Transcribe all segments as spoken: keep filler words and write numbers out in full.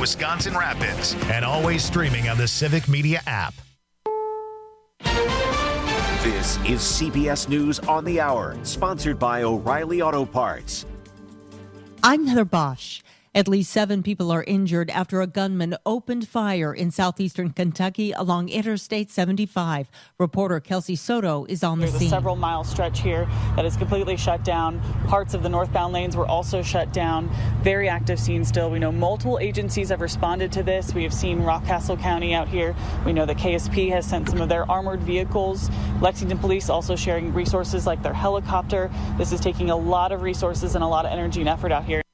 Wisconsin Rapids, and always streaming on the Civic Media app. This is C B S News on the Hour, sponsored by O'Reilly Auto Parts. I'm Heather Bosch. At least seven people are injured after a gunman opened fire in southeastern Kentucky along Interstate seventy-five. Reporter Kelsey Soto is on the There's scene. There's a several mile stretch here that is completely shut down. Parts of the northbound lanes were also shut down. Very active scene still. We know multiple agencies have responded to this. We have seen Rockcastle County out here. We know that K S P has sent some of their armored vehicles. Lexington Police also sharing resources like their helicopter. This is taking a lot of resources and a lot of energy and effort out here.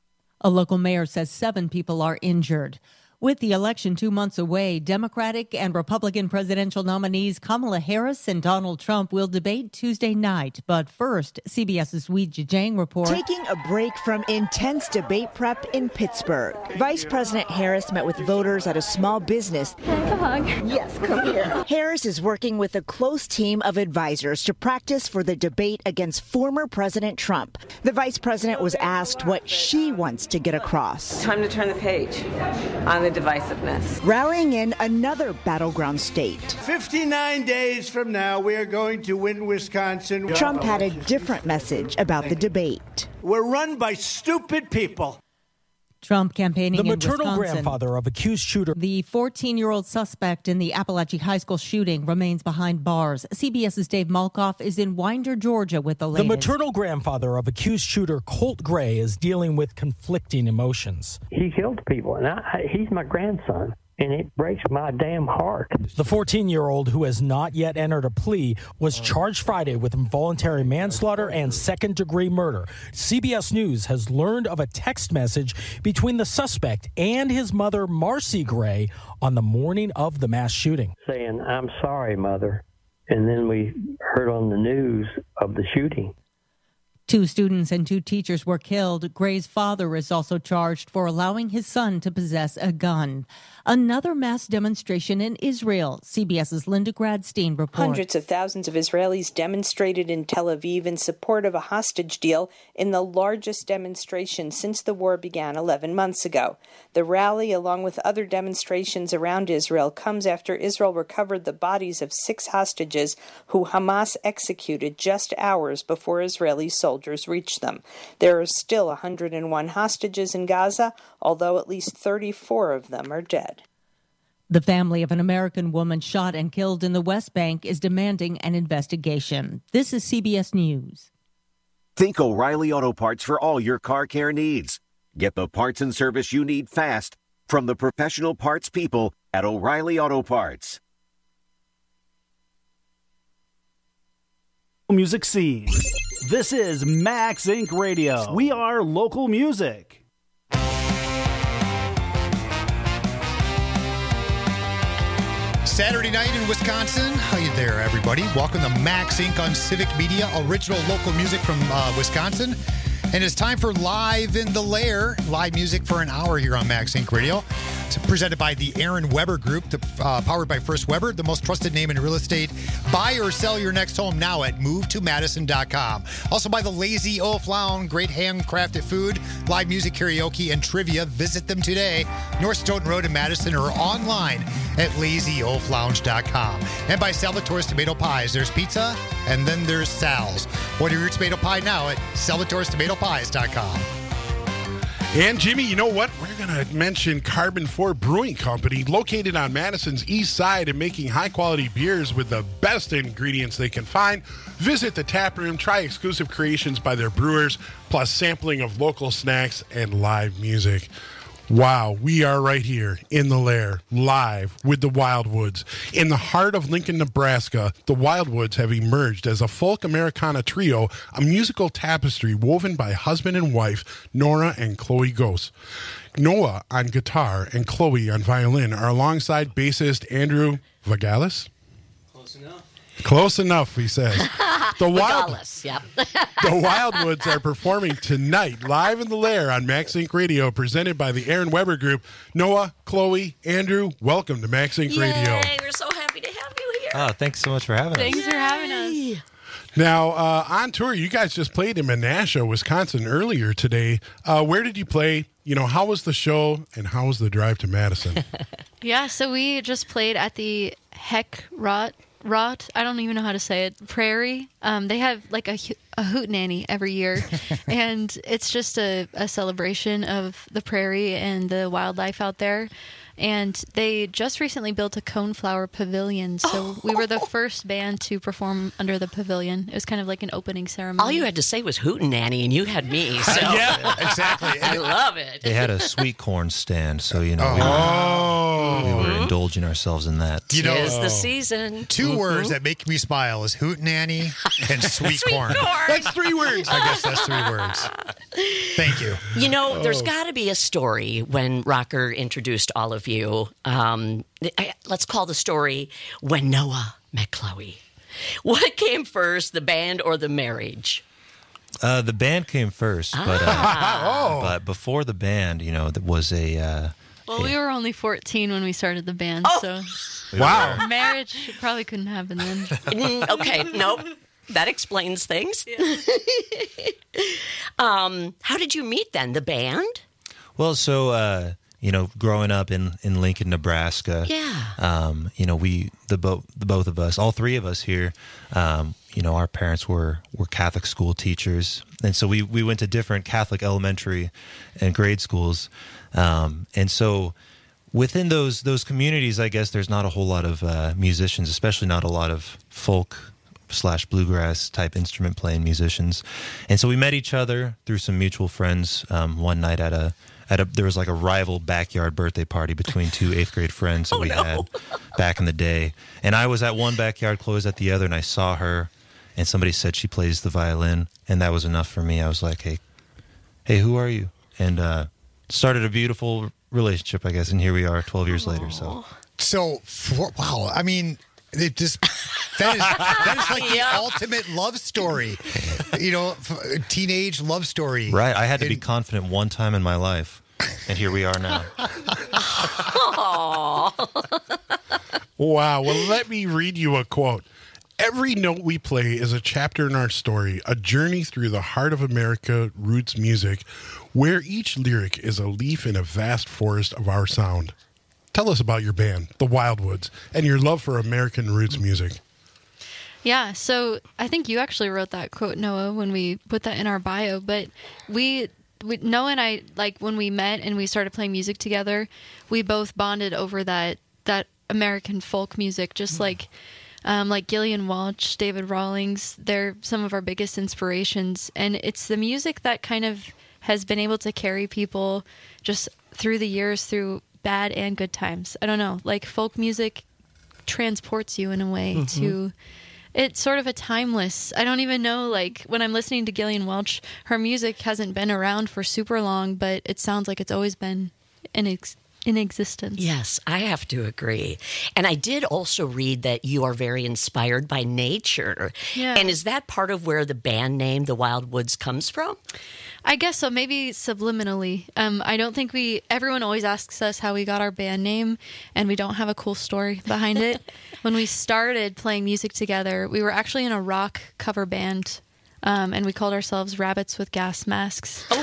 A local mayor says seven people are injured. With the election two months away, Democratic and Republican presidential nominees Kamala Harris and Donald Trump will debate Tuesday night. But first, CBS's Weijia Jiang reports. Taking a break from intense debate prep in Pittsburgh, Vice President Harris met with voters at a small business. Can I have a hug? Yes, come here. Harris is working with a close team of advisors to practice for the debate against former President Trump. The vice president was asked what she wants to get across. Time to turn the page on the divisiveness. Rallying in another battleground state. fifty-nine days from now, we are going to win Wisconsin. Trump had a different message about the debate. We're run by stupid people. Trump campaigning the in Wisconsin. The maternal grandfather of accused shooter. The fourteen-year-old suspect in the Appalachian High School shooting remains behind bars. CBS's Dave Malkoff is in Winder, Georgia with the latest. The maternal grandfather of accused shooter Colt Gray is dealing with conflicting emotions. He killed people, and I, he's my grandson. And it breaks my damn heart. The fourteen-year-old, who has not yet entered a plea, was charged Friday with involuntary manslaughter and second-degree murder. C B S News has learned of a text message between the suspect and his mother, Marcy Gray, on the morning of the mass shooting. Saying, "I'm sorry, Mother." And then we heard on the news of the shooting. Two students and two teachers were killed. Gray's father is also charged for allowing his son to possess a gun. Another mass demonstration in Israel. CBS's Linda Gradstein reports. Hundreds of thousands of Israelis demonstrated in Tel Aviv in support of a hostage deal in the largest demonstration since the war began eleven months ago. The rally, along with other demonstrations around Israel, comes after Israel recovered the bodies of six hostages who Hamas executed just hours before Israeli soldiers reached them. There are still one hundred one hostages in Gaza, although at least thirty-four of them are dead. The family of an American woman shot and killed in the West Bank is demanding an investigation. This is C B S News. Think O'Reilly Auto Parts for all your car care needs. Get the parts and service you need fast from the professional parts people at O'Reilly Auto Parts. Music scene. This is Max Incorporated. Radio. We are local music. Saturday night in Wisconsin. How you there, everybody? Welcome to Max Incorporated on Civic Media, original local music from uh, Wisconsin. And it's time for Live in the Lair, live music for an hour here on Max Incorporated Radio. It's presented by the Aaron Weber Group, the, uh, powered by First Weber, the most trusted name in real estate. Buy or sell your next home now at move to madison dot com. Also by the Lazy Oaf Lounge, great handcrafted food, live music, karaoke, and trivia. Visit them today, North Stoughton Road in Madison, or online at lazy oaf lounge dot com. And by Salvatore's Tomato Pies. There's pizza, and then there's Sal's. Order your tomato pie now at salvatore's tomato pies dot com. And Jimmy, you know what? We're going to mention Carbon four Brewing Company, located on Madison's east side and making high-quality beers with the best ingredients they can find. Visit the tap room, try exclusive creations by their brewers, plus sampling of local snacks and live music. Wow, we are right here in the Lair, live with the Wildwoods. In the heart of Lincoln, Nebraska, the Wildwoods have emerged as a folk Americana trio, a musical tapestry woven by husband and wife, Nora and Chloe Gose. Noah on guitar and Chloe on violin are alongside bassist Andrew Vagalis. Close enough. Close enough, he says. The Wild, yep. The Wildwoods are performing tonight, live in the Lair on Max Inc Radio, presented by the Aaron Weber Group. Noah, Chloe, Andrew, welcome to Max Inc Yay, Radio. We're so happy to have you here. Oh, thanks so much for having Thanks us. Thanks for having us. Now, uh, on tour, you guys just played in Menasha, Wisconsin earlier today. Uh, where did you play? You know, how was the show and how was the drive to Madison? Yeah, so we just played at the Heck Rot, Rot, I don't even know how to say it, Prairie. Um, they have like a, a hootenanny every year, and it's just a, a celebration of the prairie and the wildlife out there. And they just recently built a coneflower pavilion, so we were the first band to perform under the pavilion. It was kind of like an opening ceremony. All you had to say was hootenanny, and you had me. So. Yeah, exactly. I love it. They had a sweet corn stand, so, you know, we, oh. were, we were indulging ourselves in that. You know, Tis the season. Two mm-hmm. words that make me smile is hootenanny and sweet, sweet corn. corn. That's three words. I guess that's three words. Thank you. You know, there's Oh. got to be a story when Rocker introduced all of you. Um, let's call the story When Noah Met Chloe. What came first, the band or the marriage? Uh, the band came first, but, uh, but before the band, you know, there was a... Uh, Well, we were only fourteen when we started the band, Oh. so Wow. marriage probably couldn't happen then. Mm, okay, nope. That explains things. um, how did you meet then? The band? Well, so, uh, you know, growing up in, in Lincoln, Nebraska, Yeah. um, you know, we, the, bo- the both of us, all three of us here, um, you know, our parents were, were Catholic school teachers. And so we, we went to different Catholic elementary and grade schools. Um, and so within those, those communities, I guess there's not a whole lot of uh, musicians, especially not a lot of folk slash bluegrass type instrument playing musicians. And so we met each other through some mutual friends um, one night at a, at a, there was like a rival backyard birthday party between two eighth grade friends that Oh, we no. had back in the day. And I was at one backyard, Chloe was at the other, and I saw her, and somebody said she plays the violin, and that was enough for me. I was like, hey, hey, who are you? And uh, started a beautiful relationship, I guess, and here we are twelve years later. So, So, for, wow, I mean, it just that is that is like Yeah. the ultimate love story, you know, f- teenage love story. right, I had to be And- confident one time in my life, and here we are now. Wow. Well, let me read you a quote. Every note we play is a chapter in our story, a journey through the heart of America roots music, where each lyric is a leaf in a vast forest of our sound. Tell us about your band, the Wildwoods, and your love for American roots music. Yeah, so I think you actually wrote that quote, Noah, when we put that in our bio. But we, we Noah and I, like when we met and we started playing music together, we both bonded over that that American folk music, just like um, like Gillian Walsh, David Rawlings. They're some of our biggest inspirations, and it's the music that kind of has been able to carry people just through the years, through bad and good times. I don't know, like folk music transports you in a way Mhm. to. It's sort of a timeless. I don't even know, like, when I'm listening to Gillian Welch, her music hasn't been around for super long, but it sounds like it's always been in, ex- in existence. Yes, I have to agree. And I did also read that you are very inspired by nature. Yeah. And is that part of where the band name, The Wildwoods, comes from? I guess so, maybe subliminally. Um, I don't think we, everyone always asks us how we got our band name, and we don't have a cool story behind it. When we started playing music together, we were actually in a rock cover band, um, and we called ourselves Rabbits with Gas Masks. Oh,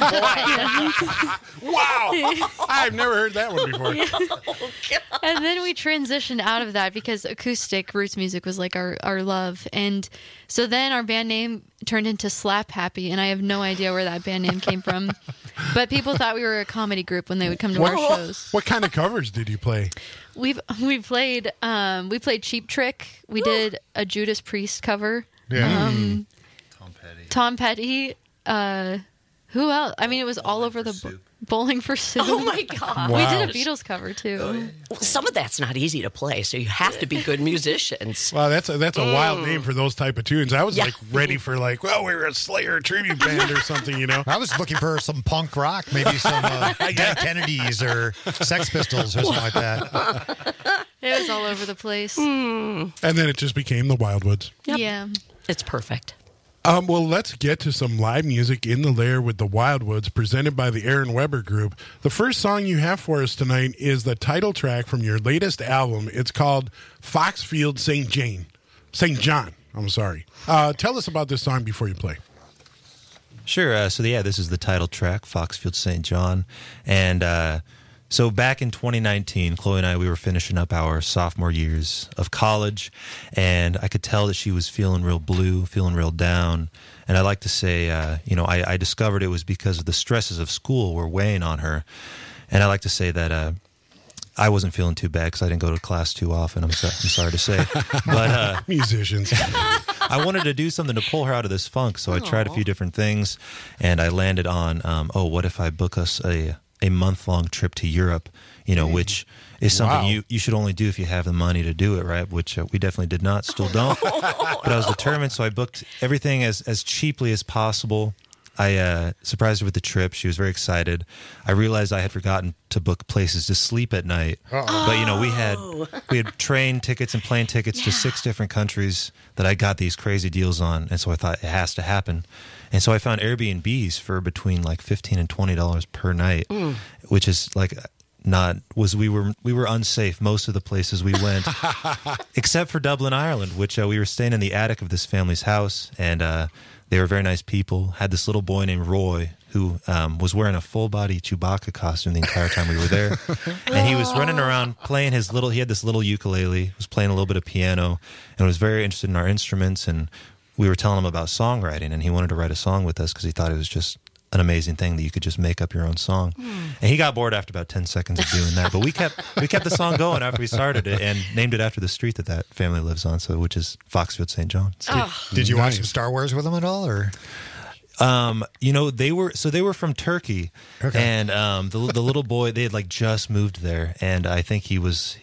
boy. Wow. I've never heard that one before. And then we transitioned out of that because acoustic roots music was like our, our love. And so then our band name turned into Slap Happy, and I have no idea where that band name came from. But people thought we were a comedy group when they would come to our shows. What kind of covers did you play? We've we played um, we played Cheap Trick. We did a Judas Priest cover. Yeah. Um, Tom Petty. Tom Petty. Uh, who else? I mean, it was all over the bo- Bowling for Soup. Oh, my God. We Wow. did a Beatles cover, too. Well, some of that's not easy to play, so you have to be good musicians. Wow, that's a, that's a wild Mm. name for those type of tunes. I was Yeah. like ready for like, well, we were a Slayer tribute band or something, you know. I was looking for some punk rock, maybe some uh, Dead Kennedys or Sex Pistols or something like that. It was all over the place. Mm. And then it just became the Wildwoods. Yep. Yeah. It's perfect. Um, well, let's get to some live music in the lair with the Wildwoods, presented by the Aaron Weber Group. The first song you have for us tonight is the title track from your latest album. It's called Foxfield Saint Jane, Saint John. I'm sorry. Uh, tell us about this song before you play. Sure. Uh, so, yeah, this is the title track, Foxfield Saint John. And uh, so back in twenty nineteen, Chloe and I, we were finishing up our sophomore years of college, and I could tell that she was feeling real blue, feeling real down. And I like to say, uh, you know, I, I discovered it was because of the stresses of school were weighing on her. And I like to say that uh, I wasn't feeling too bad because I didn't go to class too often, I'm, so, I'm sorry to say. But uh, musicians. I wanted to do something to pull her out of this funk, so I tried a few different things, and I landed on, um, oh, what if I book us a, a month-long trip to Europe, you know, which is something Wow. you, you should only do if you have the money to do it, right? Which uh, we definitely did not, still don't. But I was determined, so I booked everything as, as cheaply as possible. I uh, surprised her with the trip. She was very excited. I realized I had forgotten to book places to sleep at night. Uh-oh. But, you know, we had we had train tickets and plane tickets yeah. to six different countries that I got these crazy deals on. And so I thought it has to happen. And so I found Airbnbs for between like fifteen and twenty dollars per night, mm. which is like not was we were we were unsafe most of the places we went, except for Dublin, Ireland, which uh, we were staying in the attic of this family's house, and uh, they were very nice people. Had this little boy named Roy who um, was wearing a full body Chewbacca costume the entire time we were there, and he was running around playing his little. He had this little ukulele, was playing a little bit of piano, and was very interested in our instruments. And we were telling him about songwriting, and he wanted to write a song with us because he thought it was just an amazing thing that you could just make up your own song. Mm. And he got bored after about ten seconds of doing that. But we kept we kept the song going after we started it and named it after the street that that family lives on, so which is Foxfield Saint John. Did, oh. did you nice. watch some Star Wars with them at all, or? Um, you know, they were so they were from Turkey, okay. and um, the the little boy, they had like just moved there, and I think he was.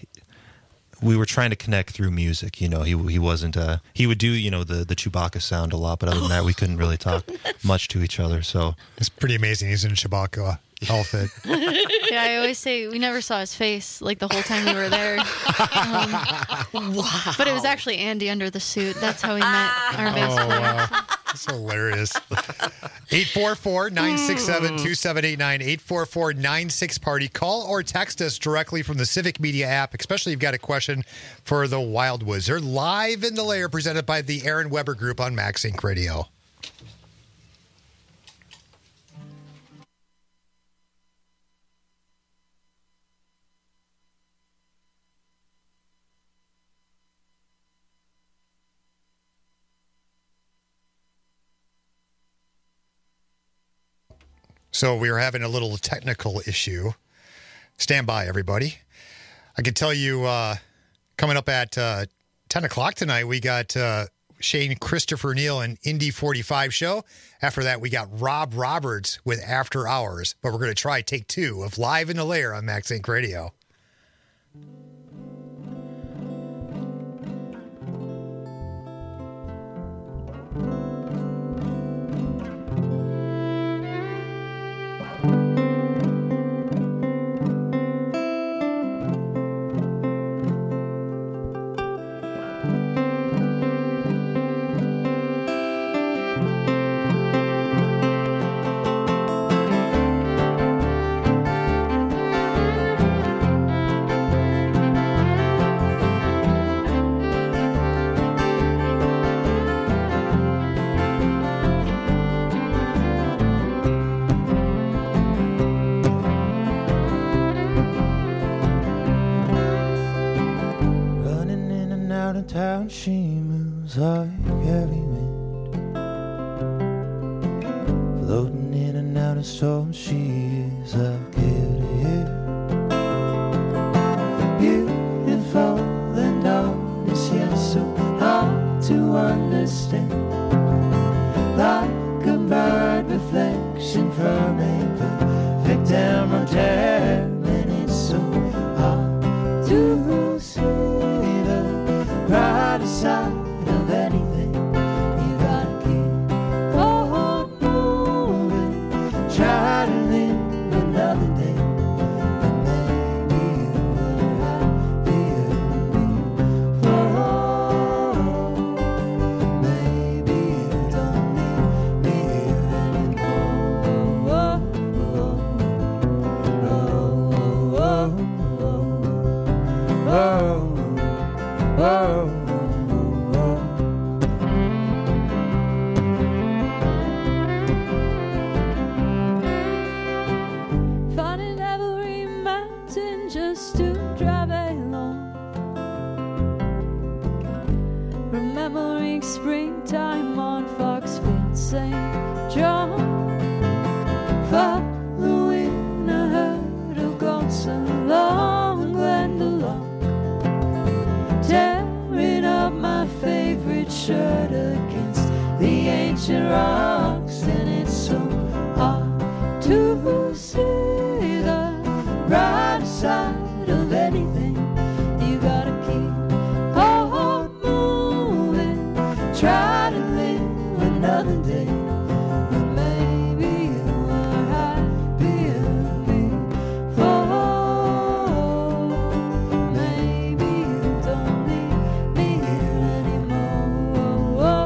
We were trying to connect through music, you know. He he wasn't. Uh, he would do, you know, the the Chewbacca sound a lot, but other than that, we couldn't really talk much to each other. So it's pretty amazing. He's in a Chewbacca outfit. Yeah, I always say we never saw his face like the whole time we were there. Um, wow! But it was actually Andy under the suit. That's how we met our bass oh, player. Wow. That's hilarious. eight four four, nine six seven, two seven eight nine, eight four four, nine six party. Call or text us directly from the Civic Media app, especially if you've got a question for the Wildwoods. They're live in the lair, presented by the Aaron Weber Group on Max Inc Radio. So we are having a little technical issue. Stand by, everybody. I can tell you, uh, coming up at uh, ten o'clock tonight, we got uh, Shane Christopher Neal and Indy forty-five show. After that, we got Rob Roberts with After Hours. But we're going to try take two of Live in the Lair on Max Inc Radio. Town, she moves like heavy wind, floating in and out of storms. She is like here to here, beautiful and honest, yet so hard to understand, like a bright reflection from a perfect emerald gem, and it's so hard to see brighter side of anything. You gotta keep on moving, try to live another day, and maybe you were happier before. Maybe used to drive alone, remembering springtime on Foxfield Saint John, following a herd of goats along Glendalough, tearing up my favorite shirt against the ancient rocks, and it's so hard to see the bright side of anything. You gotta keep on moving, try to live another day, but maybe you were happier before. Maybe you don't need me here anymore.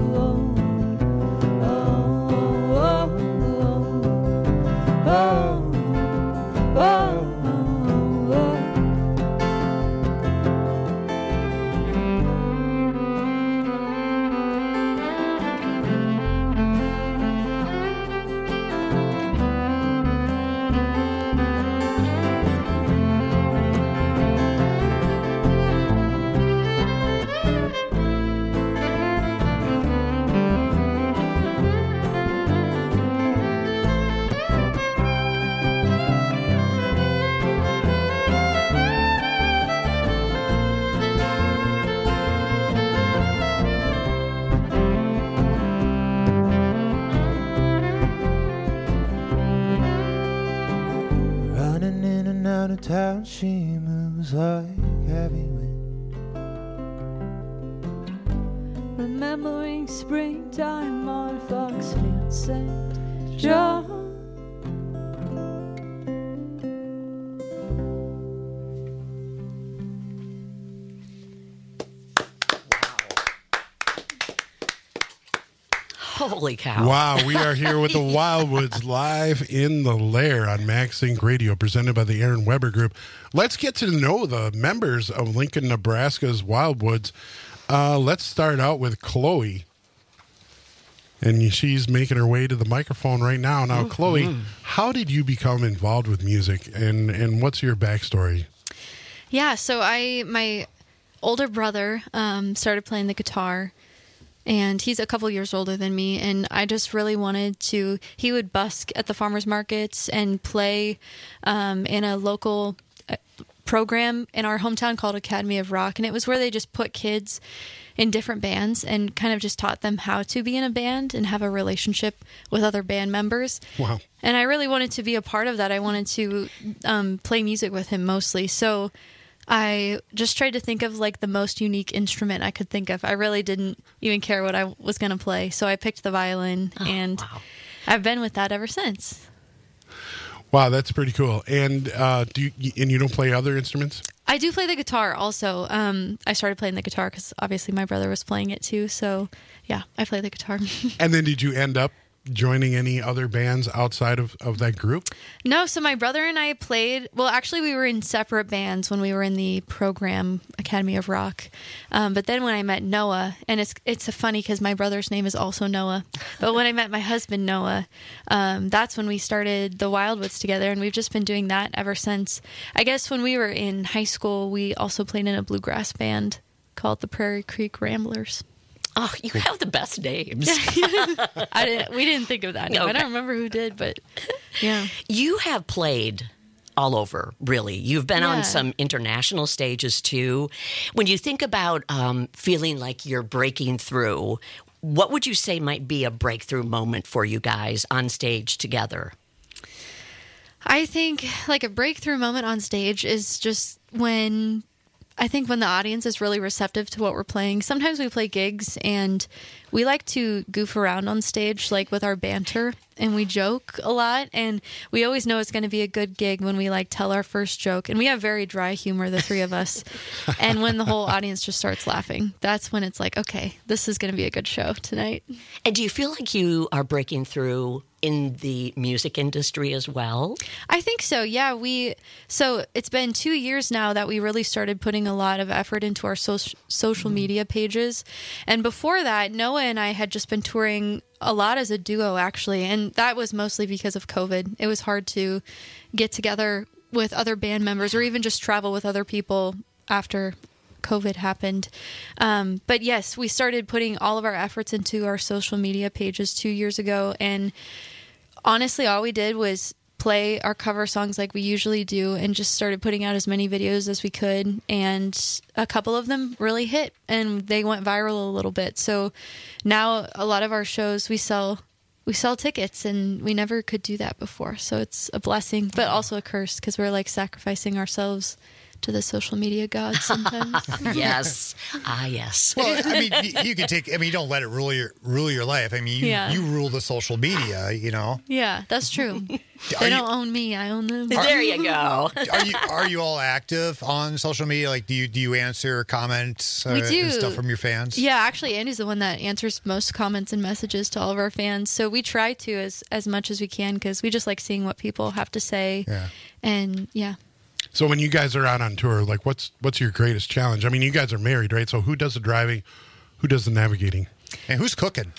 Running in and out of town, she moves like heavy wind, remembering springtime on Foxfield Saint John. Holy cow. Wow, we are here with the Wildwoods live in the Lair on Max Inc Radio, presented by the Aaron Weber Group. Let's get to know the members of Lincoln, Nebraska's Wildwoods. Uh, let's start out with Chloe. And she's making her way to the microphone right now. Now, mm-hmm. Chloe, how did you become involved with music, and, and what's your backstory? Yeah, so I, my older brother um, started playing the guitar, and he's a couple years older than me, and I just really wanted to, he would busk at the farmers markets and play um, in a local program in our hometown called Academy of Rock, and it was where they just put kids in different bands and kind of just taught them how to be in a band and have a relationship with other band members. Wow. And I really wanted to be a part of that. I wanted to um, play music with him mostly. So I just tried to think of like the most unique instrument I could think of. I really didn't even care what I was going to play. So I picked the violin, oh, and wow. I've been with that ever since. Wow, that's pretty cool. And uh, do you, and you don't play other instruments? I do play the guitar also. Um, I started playing the guitar because obviously my brother was playing it too. So yeah, I play the guitar. And then did you end up joining any other bands outside of, of that group? No, so my brother and I played, well, actually we were in separate bands when we were in the program Academy of Rock. Um, but then when I met Noah, and it's it's funny because my brother's name is also Noah, but when I met my husband Noah, um, that's when we started the Wildwoods together, and we've just been doing that ever since. I guess when we were in high school, we also played in a bluegrass band called the Prairie Creek Ramblers. Oh, you have the best names. I didn't, we didn't think of that. No, okay. I don't remember who did, but yeah. You have played all over, really. You've been yeah. on some international stages, too. When you think about um, feeling like you're breaking through, what would you say might be a breakthrough moment for you guys on stage together? I think like a breakthrough moment on stage is just when... I think when the audience is really receptive to what we're playing. Sometimes we play gigs and we like to goof around on stage, like with our banter, and we joke a lot, and we always know it's going to be a good gig when we like tell our first joke, and we have very dry humor, the three of us. And when the whole audience just starts laughing, that's when it's like, okay, this is going to be a good show tonight. And do you feel like you are breaking through in the music industry as well? I think so, yeah. We so it's been two years now that we really started putting a lot of effort into our so- social media pages. And before that, Noah and I had just been touring a lot as a duo, actually, and that was mostly because of COVID. It was hard to get together with other band members or even just travel with other people after COVID happened. Um, but yes, we started putting all of our efforts into our social media pages two years ago. And honestly, all we did was play our cover songs like we usually do and just started putting out as many videos as we could. And a couple of them really hit and they went viral a little bit. So now a lot of our shows, we sell we sell tickets, and we never could do that before. So it's a blessing, but also a curse because we're like sacrificing ourselves to the social media gods sometimes. Yes. Ah, yes. Well, I mean, you, you can take. I mean, you don't let it rule your rule your life. I mean, you, Yeah. you rule the social media. You know. Yeah, that's true. Are They you- don't own me. I own them. There you go. Are you are you all active on social media? Like, do you do you answer comments uh, We do. and stuff from your fans? Yeah, actually, Andy's the one that answers most comments and messages to all of our fans. So we try to as as much as we can because we just like seeing what people have to say. Yeah. And yeah. So when you guys are out on tour, like what's what's your greatest challenge? I mean, you guys are married, right? So who does the driving? Who does the navigating? And who's cooking?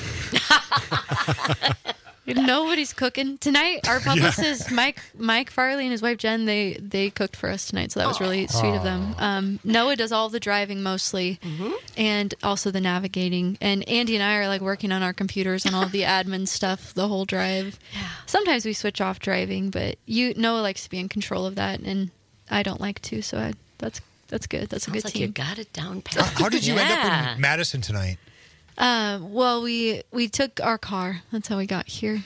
Nobody's cooking tonight. Our publicist Mike Mike Farley and his wife Jen they they cooked for us tonight, so that was really sweet of them. Um, Noah does all the driving mostly, and also the navigating. And Andy and I are like working on our computers and all of the admin stuff the whole drive. Sometimes we switch off driving, but you Noah likes to be in control of that, and I don't like to. So I, that's that's good. That's a Sounds good like team. you got it down pat. How did you end Yeah. up in Madison tonight? Uh, well, we we took our car. That's how we got here.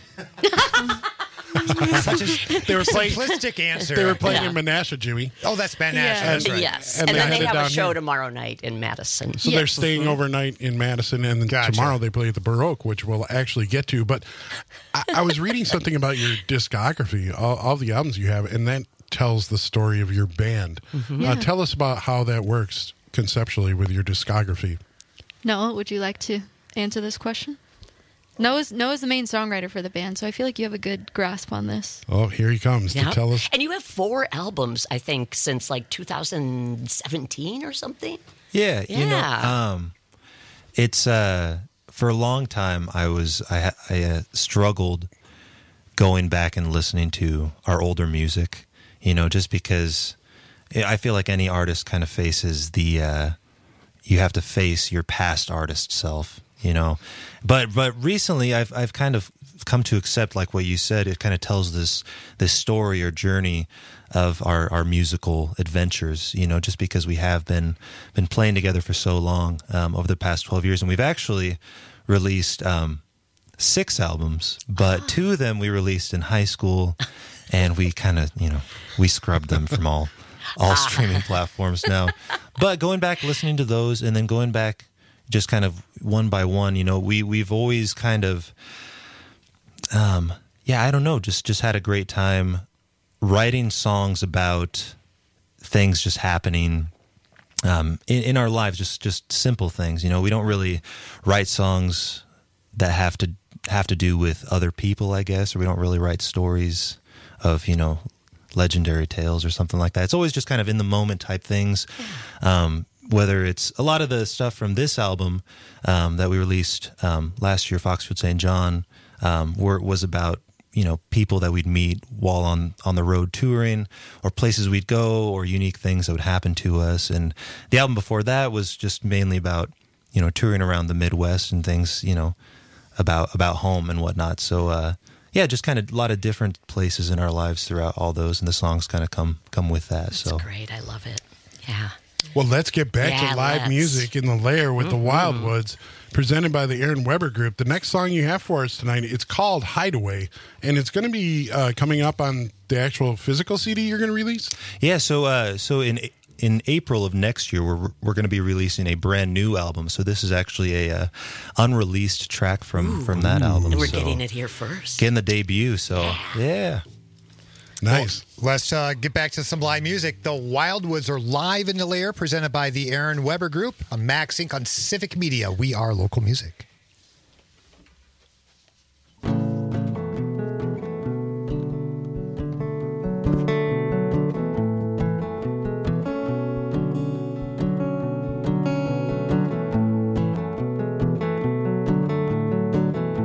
Such a They were playing. simplistic answer. They were playing Yeah. in Menasha, Jimmy. Oh, that's Van Yeah. Nash. That's right. Yes. And And, they then they headed have a down show here. tomorrow night in Madison. So they're Yes. staying overnight in Madison, and then Gotcha. tomorrow they play at the Baroque, which we'll actually get to. But I, I was reading something about your discography, all, all the albums you have, and that tells the story of your band. Yeah. Uh, tell us about how that works conceptually with your discography. Noah, would you like to answer this question? Noah's Noah's the main songwriter for the band, so I feel like you have a good grasp on this. Oh, here he comes Yeah. to tell us. And you have four albums, I think, since like two thousand seventeen or something. Yeah, you know, Yeah. um, it's uh, for a long time I was I, ha- I uh, struggled going back and listening to our older music, you know, just because I feel like any artist kind of faces the uh, you have to face your past artist self, you know. But but recently I've I've kind of come to accept, like what you said, it kind of tells this this story or journey of our, our musical adventures, you know, just because we have been been playing together for so long um, over the past twelve years. And we've actually released um, six albums, but two of them we released in high school, and we kind of, you know, we scrubbed them from all all streaming platforms now. But going back, listening to those, and then going back just kind of one by one, you know, we, we've always kind of, um, yeah, I don't know, just, just had a great time writing songs about things just happening um, in, in our lives, just, just simple things. You know, we don't really write songs that have to have to do with other people, I guess, or we don't really write stories of, you know, legendary tales or something like that. It's always just kind of in the moment type things. Um, whether it's a lot of the stuff from this album um, that we released um, last year, Foxwood Saint John, um, where it was about, you know, people that we'd meet while on, on the road touring, or places we'd go, or unique things that would happen to us. And the album before that was just mainly about, you know, touring around the Midwest and things, you know, about about home and whatnot. So uh, yeah, just kind of a lot of different places in our lives throughout all those, and the songs kind of come come with that. That's so great. I love it. Yeah. Well, let's get back Yeah, to live let's. music in the Lair with Mhm. the Wildwoods, presented by the Aaron Weber Group. The next song you have for us tonight, it's called Hideaway, and it's going to be uh, coming up on the actual physical C D you're going to release? yeah, so uh, so in in April of next year, we're we're going to be releasing a brand new album. So this is actually a uh, unreleased track from from that album. And we're So getting it here first. getting the debut. So yeah. Nice. Well, let's uh, get back to some live music. The Wildwoods are live in the Lair, presented by the Aaron Weber Group on Max Inc on Civic Media. We are local music.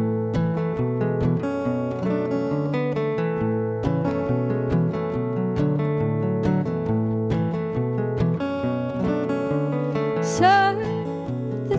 Thank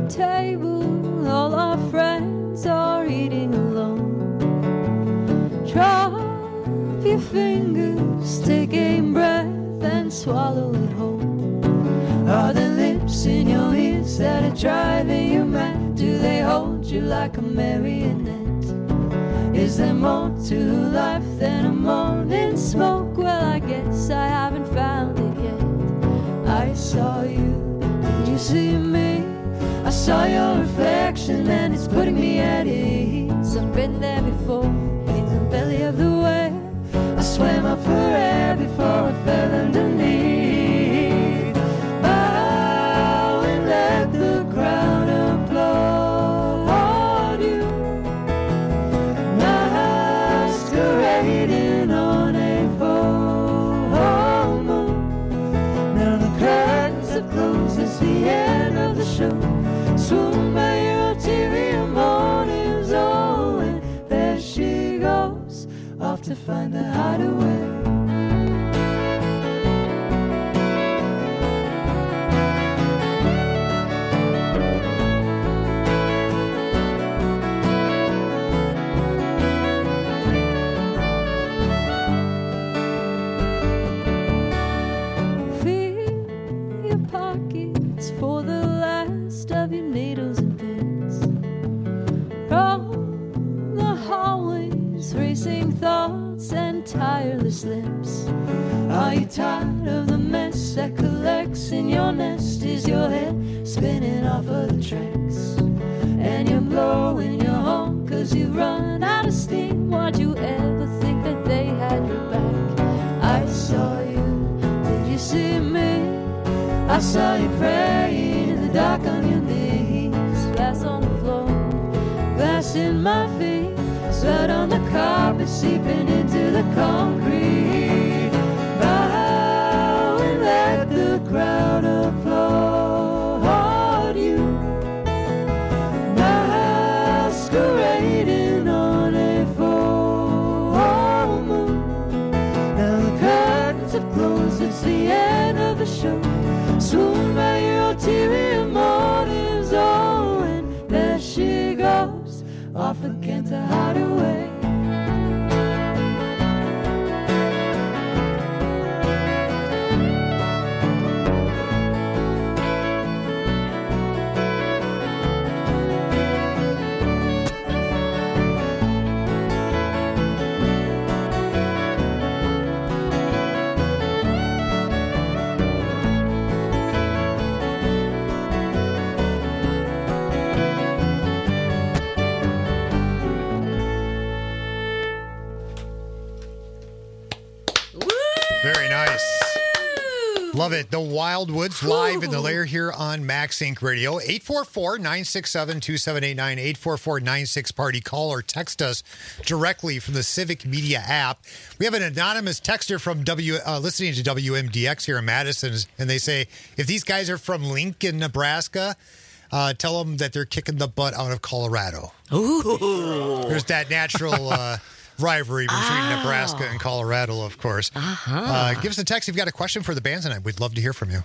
table, all our friends are eating alone. Drop your fingers, take a breath and swallow it whole. Are the lips in your ears that are driving you mad? Do they hold you like a marionette? Is there more to life than a morning smoke? Well, I guess I haven't found it yet. I saw you, did you see me? I saw your reflection and it's putting me at ease. I've been there before, in the belly of the whale. I swam up for air before I fell underneath. Bow and let the crowd applaud you. Masquerading on a full moon. Now the curtains have closed, it's the end of the show. Swoon by your ulterior motives, oh, and there she goes, off to find the hideaway. Fill your pockets for the last of your needles and pins. Roam the hallways, racing thoughts and tireless lips. Are you tired of the mess that collects in your nest? Is your head spinning off of the tracks? And you're blowing your horn cause you've run out of steam. Why'd you ever think that they had your back? I saw you, did you see me? I saw you praying in the dark on your knees. Glass on the floor, glass in my feet, blood on the carpet seeping into the concrete. Bow and let the crowd applaud you. Masquerading on a full moon. Now the curtains have closed, it's the end of the show. Swoon by your ulterior motives, oh, and there she goes, off again to hide away. Very nice. Love it. The Wildwoods live in the lair here on Max Inc Radio. eight four four, nine six seven, two seven eight nine, eight four four, nine six party. Call or text us directly from the Civic Media app. We have an anonymous texter from W uh, listening to W M D X here in Madison, and they say, if these guys are from Lincoln, Nebraska, uh, tell them that they're kicking the butt out of Colorado. Ooh. There's that natural... Uh, rivalry between Oh. Nebraska and Colorado, of course. Uh-huh. Uh, give us a text if you've got a question for the band tonight. We'd love to hear from you.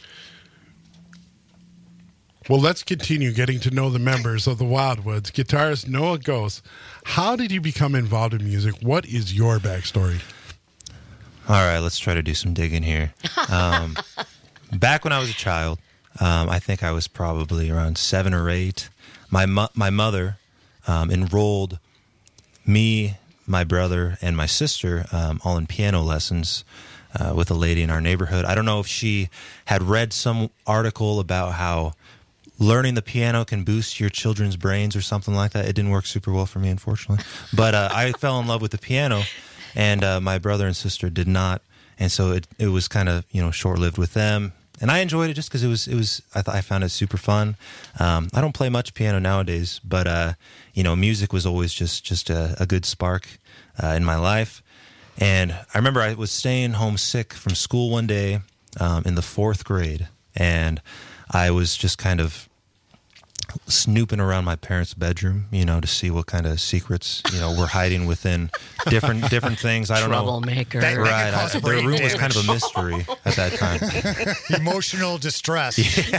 Well, let's continue getting to know the members of the Wildwoods. Guitarist Noah Ghost, how did you become involved in music? What is your backstory? All right, let's try to do some digging here. Um, back when I was a child, um, I think I was probably around seven or eight. My mo- my mother um, enrolled me, my brother, and my sister um, all in piano lessons uh, with a lady in our neighborhood. I don't know if she had read some article about how learning the piano can boost your children's brains or something like that. It didn't work super well for me, unfortunately. But uh, I fell in love with the piano, and uh, my brother and sister did not. And so it, it was kind of, you know, short-lived with them. And I enjoyed it just because it was, it was, I thought I found it super fun. Um, I don't play much piano nowadays, but, uh, you know, music was always just, just a, a good spark uh, in my life. And I remember I was staying home sick from school one day um, in the fourth grade. And I was just kind of snooping around my parents' bedroom, you know, to see what kind of secrets, you know, we're hiding within different different things. I don't Troublemaker. know. That- that right. could I, cause their brain room was damage. kind of a mystery at that time. Emotional distress.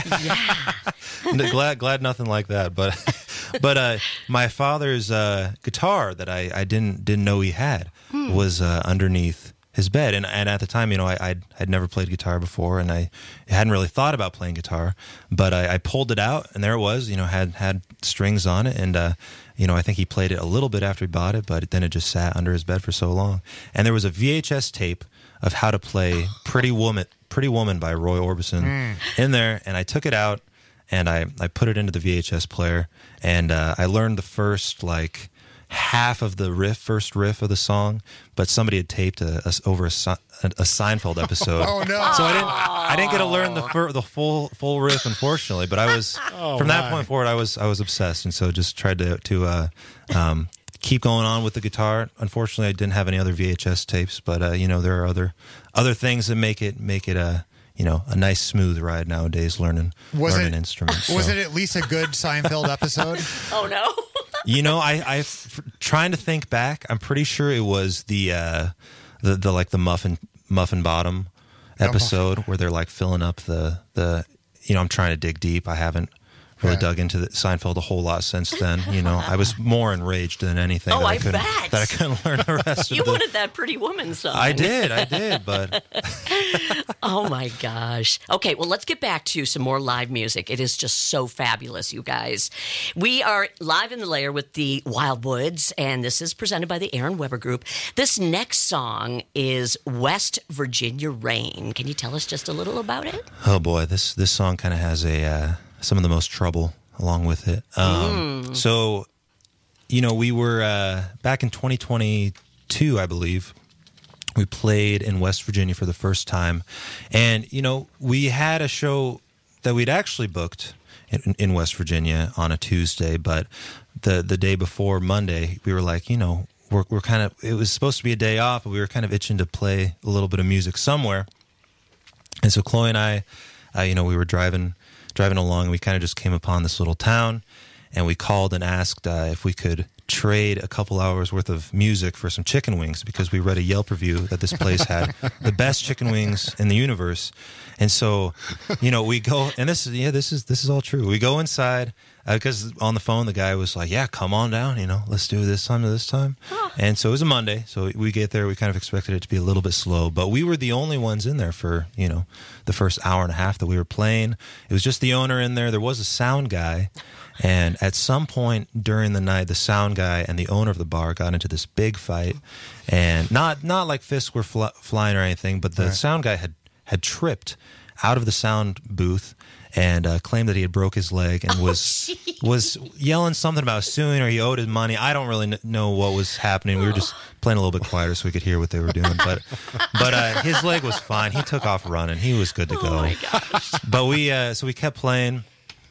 No, glad glad nothing like that, but but uh, my father's uh, guitar that I, I didn't didn't know he had Hmm. was uh, underneath his bed, and and at the time, you know, I I'd, had never played guitar before, and I hadn't really thought about playing guitar, but I, I pulled it out, and there it was, you know, had had strings on it, and uh, you know, I think he played it a little bit after he bought it, but then it just sat under his bed for so long, and there was a V H S tape of how to play Pretty Woman Pretty Woman by Roy Orbison Mm. in there, and I took it out. And I, I put it into the V H S player, and uh, I learned the first, like, half of the riff, first riff of the song, but somebody had taped a, a, over a, Se- a Seinfeld episode. Oh, no. So I didn't I didn't get to learn the fir- the full full riff, unfortunately. But I was Oh, from that my. point forward, I was I was obsessed, and so just tried to to uh, um, keep going on with the guitar. Unfortunately, I didn't have any other V H S tapes, but uh, you know, there are other other things that make it make it a you know a nice smooth ride nowadays. Learning Was learning it instruments. Was so. it at least a good Seinfeld episode? Oh no. You know, I, I f- trying to think back. I'm pretty sure it was the, uh, the, the like the muffin muffin bottom episode where they're like filling up the the. You know, I'm trying to dig deep. I haven't really Right. dug into the Seinfeld a whole lot since then. You know, I was more enraged than anything. Oh, that I, I couldn't, bet. that I couldn't learn the rest You of the. wanted that Pretty Woman song. I did, I did, but Oh my gosh. Okay, well, let's get back to some more live music. It is just so fabulous, you guys. We are live in the lair with the Wildwoods, and this is presented by the Aaron Weber Group. This next song is West Virginia Rain. Can you tell us just a little about it? oh boy, this this song kind of has a uh, some of the most trouble along with it. Um, Mm. So, you know, we were uh, back in twenty twenty-two, I believe. We played in West Virginia for the first time, and you know, we had a show that we'd actually booked in, in West Virginia on a Tuesday, but the the day before Monday, we were like, you know, we're we're kind of it was supposed to be a day off, but we were kind of itching to play a little bit of music somewhere, and so Chloe and I, uh, you know, we were driving driving along, and we kind of just came upon this little town, and we called and asked uh, if we could trade a couple hours worth of music for some chicken wings, because we read a Yelp review that this place had the best chicken wings in the universe. And so, you know, we go, and this is, yeah, this is, this is all true. We go inside, because uh, on the phone, the guy was like, yeah, come on down, you know, let's do this time to this time. And so it was a Monday. So we get there, we kind of expected it to be a little bit slow, but we were the only ones in there for, you know, the first hour and a half that we were playing. It was just the owner in there. There was a sound guy. And at some point during the night, the sound guy and the owner of the bar got into this big fight, and not not like fists were fl- flying or anything, but the Right. sound guy had had tripped out of the sound booth and uh, claimed that he had broke his leg and was was yelling something about suing or he owed his money. I don't really kn- know what was happening. We were just playing a little bit quieter so we could hear what they were doing. But but uh, his leg was fine. He took off running. He was good to go. Oh my gosh. But we uh, so we kept playing,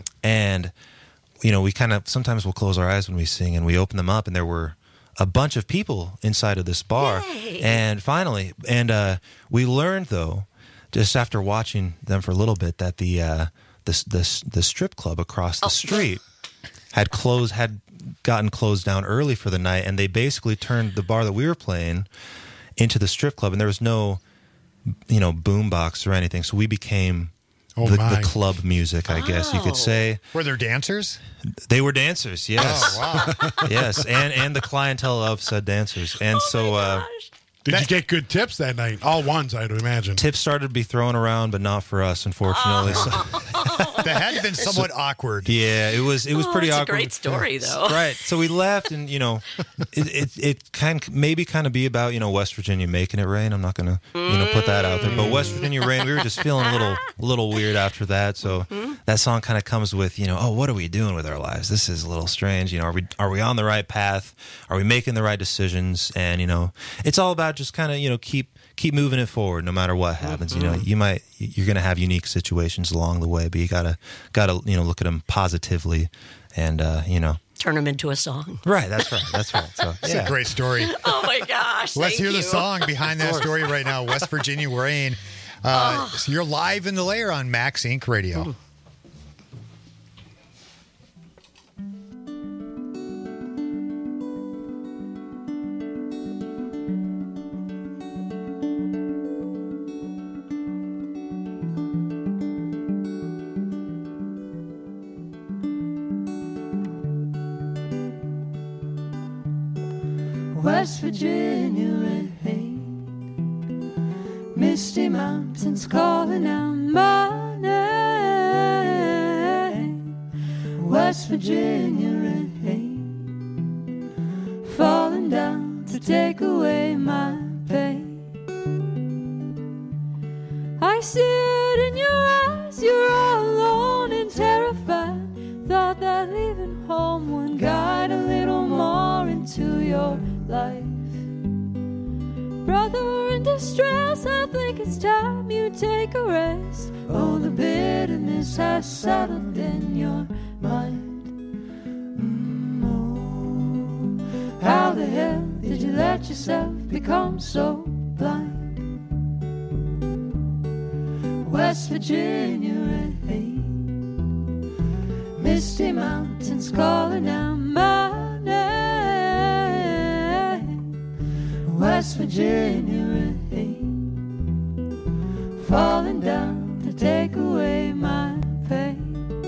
and you know, we kind of sometimes we'll close our eyes when we sing, and we open them up, and there were a bunch of people inside of this bar. Yay. And finally, and uh, we learned though, just after watching them for a little bit, that the uh, the, the the strip club across the Oh. street had closed, had gotten closed down early for the night, and they basically turned the bar that we were playing into the strip club, and there was no, you know, boombox or anything, so we became. Oh, the, my. the club music, I guess you Oh. could say. Were there dancers? They were dancers, yes. Oh, wow. Yes, and, and the clientele of said dancers. And so uh, Did you get good tips that night? All ones, I'd imagine. tips started to be thrown around, but not for us, unfortunately. So, That had to have been somewhat awkward. yeah, it was it was Oh, pretty it's a awkward. great story, though. Right. So we left, and you know, it it, it kind maybe kind of be about you know West Virginia making it rain. I'm not gonna you know put that out there, but West Virginia rain. We were just feeling a little a little weird after that. So that song kind of comes with you know, oh, what are we doing with our lives? This is a little strange. You know, are we are we on the right path? Are we making the right decisions? And you know, it's all about just kind of you know keep keep moving it forward no matter what happens. You know, you might you're gonna have unique situations along the way, but you gotta gotta you know look at them positively, and uh, you know. Turn them into a song. Right, that's right, that's right. So, It's yeah. a great story. Oh my gosh. Let's thank hear you. the song behind that story right now, West Virginia Rain. Uh, so you're live in the lair on Max Inc Radio. West Virginia rain. Misty mountains calling out my name. West Virginia rain, falling down to take away my pain. I see it in your eyes, you're all alone and terrified. Thought that leaving home would guide a little more into your life. Brother in distress, I think it's time you take a rest. Oh, the bitterness has settled in your mind. Mm, oh, how the hell did you let yourself become so blind? West Virginia rain, misty mountains calling out my name. West Virginia rain, falling down to take away my pain.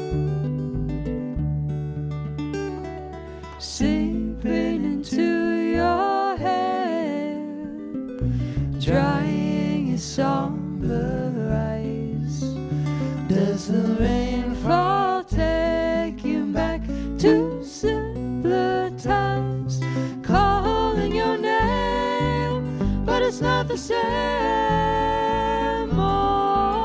Seeping into your hair, drying your somber eyes. Does the rainfall take you back to simpler times? Calling your name, but it's not the same. Oh.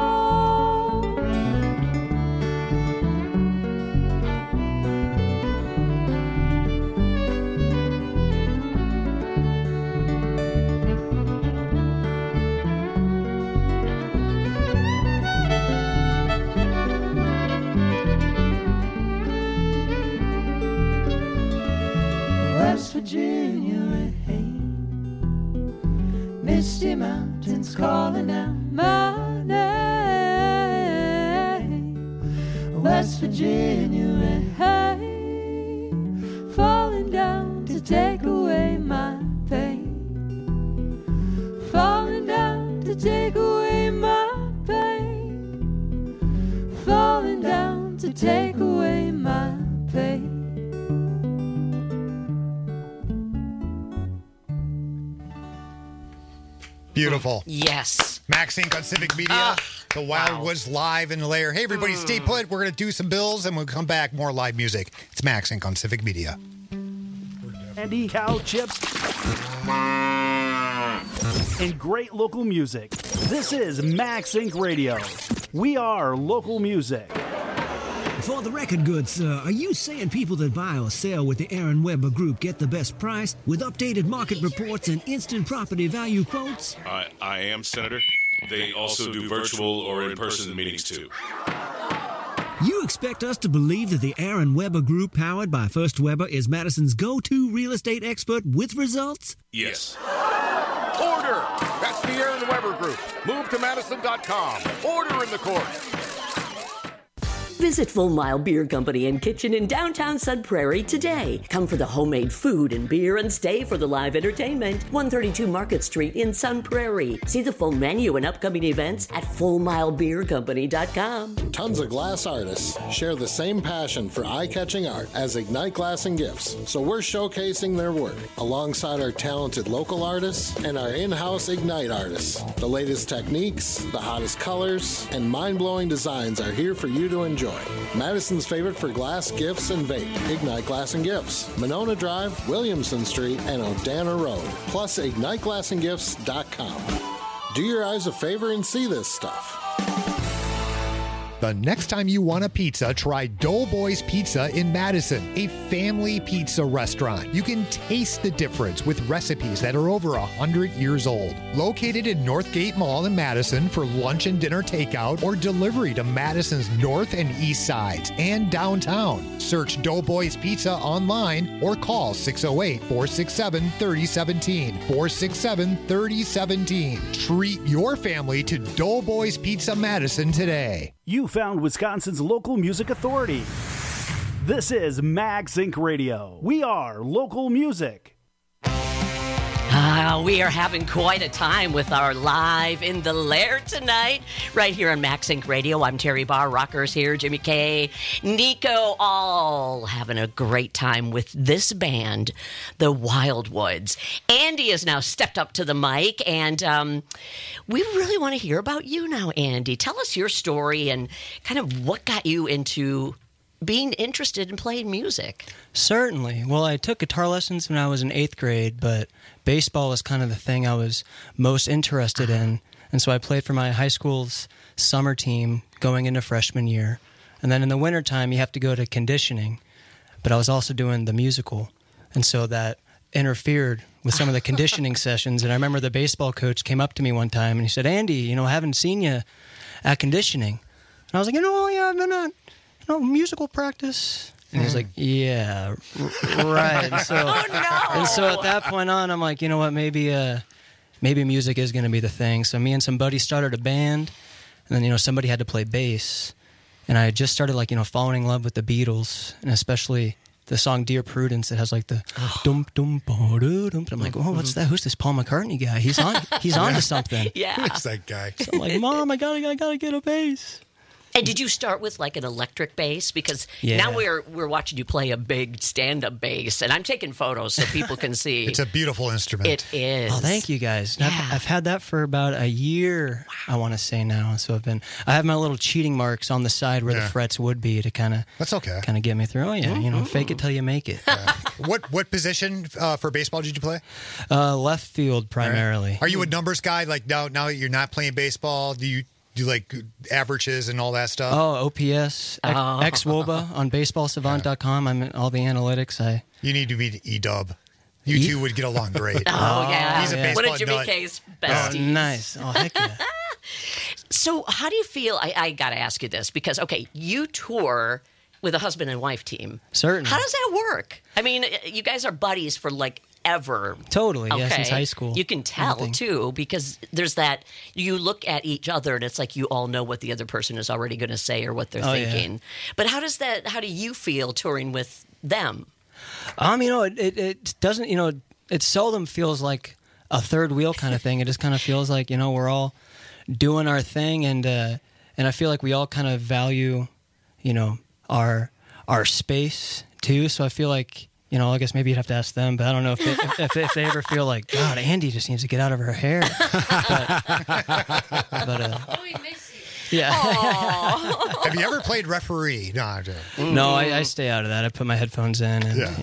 West Virginia rain, misty mountains calling out my name. West Virginia rain, falling down to take away my pain. Falling down to take away my pain. Falling down to take away my pain. Beautiful. Yes. Max Inc on Civic Media. Uh, the Wildwoods wow. live in the lair. Hey, everybody, mm. stay put. We're going to do some bills, and we'll come back. More live music. It's Max Inc on Civic Media. Andy cow chips and great local music. This is Max Inc Radio. We are local music. For the record, good sir, are you saying people that buy or sell with the Aaron Weber Group get the best price with updated market reports and instant property value quotes? I, I am, Senator. They also do virtual or in-person meetings, too. You expect us to believe that the Aaron Weber Group, powered by First Weber, is Madison's go-to real estate expert with results? Yes. Order! That's the Aaron Weber Group. Move to Madison dot com. Order in the court. Visit Full Mile Beer Company and Kitchen in downtown Sun Prairie today. Come for the homemade food and beer and stay for the live entertainment. one thirty-two Market Street in Sun Prairie. See the full menu and upcoming events at full mile beer company dot com. Tons of glass artists share the same passion for eye-catching art as Ignite Glass and Gifts, so we're showcasing their work alongside our talented local artists and our in-house Ignite artists. The latest techniques, the hottest colors, and mind-blowing designs are here for you to enjoy. Madison's favorite for glass, gifts, and vape. Ignite Glass and Gifts. Monona Drive, Williamson Street, and Odana Road. Plus ignite glass and gifts dot com. Do your eyes a favor and see this stuff. The next time you want a pizza, try Doughboys Pizza in Madison, a family pizza restaurant. You can taste the difference with recipes that are over one hundred years old. Located in Northgate Mall in Madison for lunch and dinner takeout or delivery to Madison's north and east sides and downtown. Search Doughboys Pizza online or call six oh eight, four six seven, three oh one seven, four six seven, three oh one seven. Treat your family to Doughboys Pizza Madison today. You found Wisconsin's local music authority. This is Max Inc Radio. We are local music. Ah, Wow, we are having quite a time with our Live in the Lair tonight, right here on Max Inc Radio. I'm Terry Barr, Rockers here, Jimmy K, Nico, all having a great time with this band, the Wildwoods. Andy has now stepped up to the mic, and um, we really want to hear about you now, Andy. Tell us your story and kind of what got you into being interested in playing music. Certainly. Well, I took guitar lessons when I was in eighth grade, but baseball was kind of the thing I was most interested in. And so I played for my high school's summer team going into freshman year. And then in the wintertime, you have to go to conditioning. But I was also doing the musical. And so that interfered with some of the conditioning sessions. And I remember the baseball coach came up to me one time and he said, "Andy, you know, I haven't seen you at conditioning." And I was like, you know, yeah, I've been at you know, musical practice. And he's like, yeah, r- right. And so, oh, no. and so at that point on, I'm like, you know what, maybe uh, maybe music is going to be the thing. So me and some buddies started a band, and then, you know, somebody had to play bass. And I had just started, like, you know, falling in love with the Beatles, and especially the song Dear Prudence that has, like, the dum dum ba dum dum. I'm like, oh, what's that? Who's this Paul McCartney guy? He's on He's on to something. Yeah. Who's that guy? So I'm like, Mom, I gotta, I gotta get a bass. And did you start with like an electric bass? Because yeah. now we're we're watching you play a big stand-up bass, and I'm taking photos so people can see. It's a beautiful instrument. It is. Oh, thank you guys. Yeah. I've, I've had that for about a year. Wow. I want to say now. So I've been. I have my little cheating marks on the side where Yeah. the frets would be to kind of. That's okay. Kind of get me through. Oh yeah, you know, fake it till you make it. Yeah. What what position uh, for baseball did you play? Uh, left field primarily. Are you a numbers guy? Like now, now that you're not playing baseball, do you do like averages and all that stuff? Oh, O P S, Oh. X W O B A on baseball savant dot com. I'm in all the analytics. I. You need to meet E-Dub. You E- two would get along great. Oh, yeah. He's a yeah. One baseball of Jimmy nut. K's Oh, besties. nice. Oh, heck yeah. So how do you feel? I, I got to ask you this because, okay, you tour with a husband and wife team. Certainly. How does that work? I mean, you guys are buddies for like ever. Totally, yeah, Okay. since high school. You can tell, Everything. too, because there's that, you look at each other and it's like you all know what the other person is already going to say or what they're Oh, yeah. thinking. But how does that, how do you feel touring with them? Um, you know, it, it, it doesn't, you know, it seldom feels like a third wheel kind of thing. It just kind of feels like, you know, we're all doing our thing, and uh, and I feel like we all kind of value, you know, our our space too. So I feel like, you know, I guess maybe you'd have to ask them, but I don't know if they, if, if, if they ever feel like, God, Andy just needs to get out of her hair. But, but uh, Oh, we miss you. yeah. Have you ever played referee? No, I don't. No, I, I stay out of that. I put my headphones in. And, Yeah.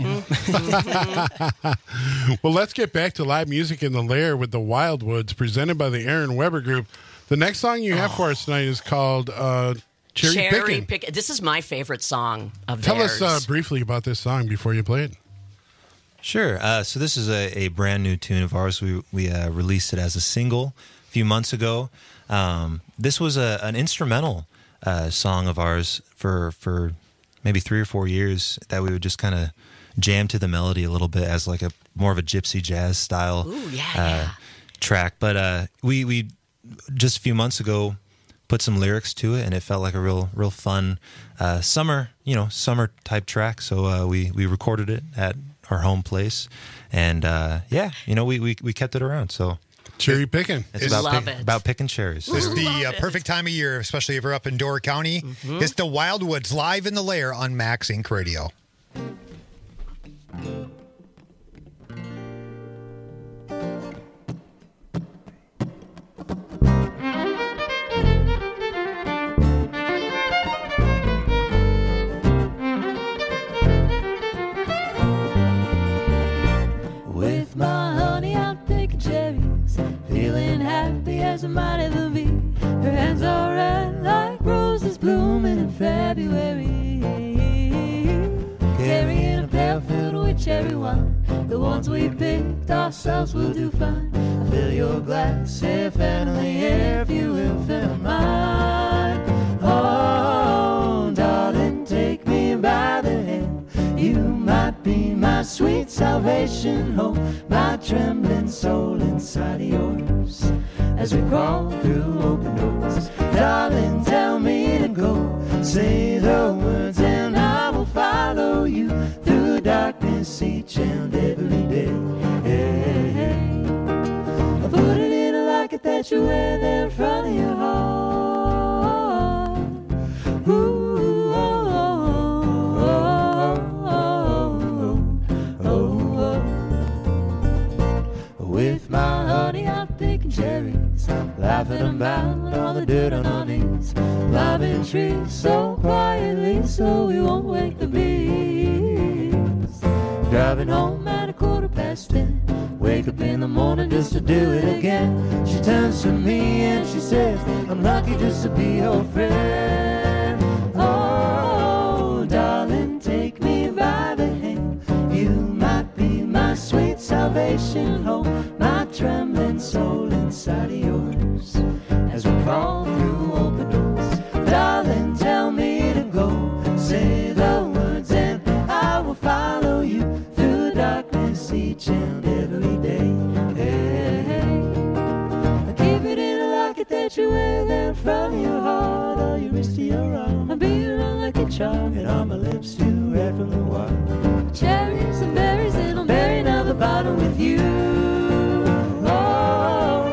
you know. Well, let's get back to live music in the Lair with the Wildwoods, presented by the Aaron Weber Group. The next song you have for us tonight is called uh, Cherry, Cherry Pickin'. Pick. This is my favorite song of Tell theirs. us uh, briefly about this song before you play it. Sure. Uh, so this is a, a brand new tune of ours. We we uh, released it as a single a few months ago. Um, this was a, an instrumental uh, song of ours for for maybe three or four years that we would just kind of jam to the melody a little bit as like a more of a gypsy jazz style Ooh, yeah, uh, yeah. track. But uh, we we just a few months ago put some lyrics to it, and it felt like a real real fun uh, summer you know summer type track. So uh, we we recorded it at our home place, and uh, yeah, you know we, we we kept it around. So Cherry Pickin'. it's Is- about Love pick, it. about picking cherries. This is the Love uh, it. perfect time of year, especially if you're up in Door County. Mm-hmm. It's the Wildwoods live in the Lair on Max Inc Radio. With my honey, I'm picking cherries, feeling happy as I might ever be. Her hands are red like roses blooming in February. Carrying a pail filled with cherry wine. The ones we picked ourselves will do fine. I fill your glass if only if you will fill mine. Oh, darling, take me by the hand. You might be my sweet salvation, hold my trembling soul inside of yours as we crawl through open doors. Darling, tell me to go, say the words and I will follow you through darkness each and every day. Hey, hey, hey. you wear there in front of your heart. Ooh, oh, oh, oh, oh, oh. With my honey, I'm picking cherries, laughing about all the dirt on our knees, climbing trees so quietly so we won't wake the bees. Driving home at a quarter past ten, wake up in the morning just to do it again. She turns to me and she says, I'm lucky just to be your friend. Oh, darling, take me by the hand. You might be my sweet salvation, hold my trembling soul inside of yours as we crawl through open doors. Darling, tell me to go, say the words and I will follow you through darkness each and every day. Hey, hey. Keep it in a locket that you wear there in front of your heart, or your wrist to your arm. I'm being on like a charm, and on my lips too, red from the water. Cherries and berries, and I'm burying out the bottom with you. Oh.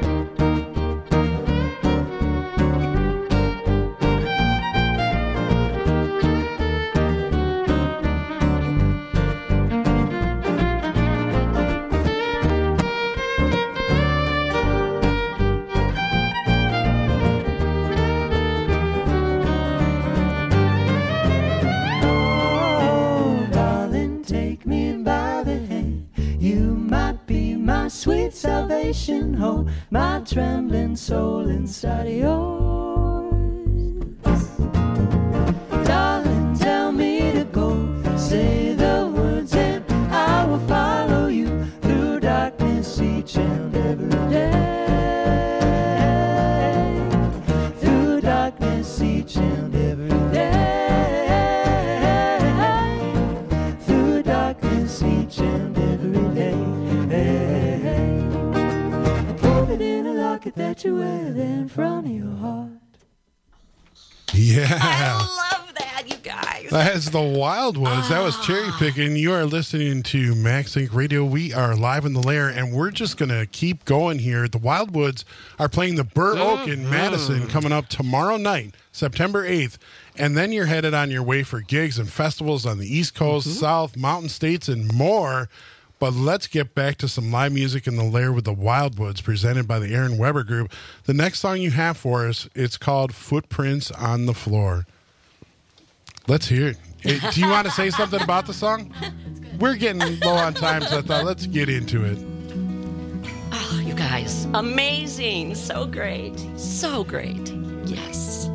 Sweet salvation, hold my trembling soul inside of yours. Darling, tell me to go, say the words and I will follow you through darkness each and every day. Through darkness each and every day. Through darkness each and every day. That you wear there in front of your heart. Yeah. I love that, you guys. That's the Wildwoods. That was cherry picking. You are listening to Max Inc Radio. We are live in the lair, and we're just going to keep going here. The Wildwoods are playing the Burr Oak in Madison coming up tomorrow night, September eighth. And then you're headed on your way for gigs and festivals on the East Coast, mm-hmm. South, Mountain States, and more. But let's get back to some live music in the lair with the Wildwoods, presented by the Aaron Weber Group. The next song you have for us, it's called Footprints on the Floor. Let's hear it. Hey, do you want to say something about the song? We're getting low on time, so I thought let's get into it. Oh, you guys, amazing. So great. So great. Yes.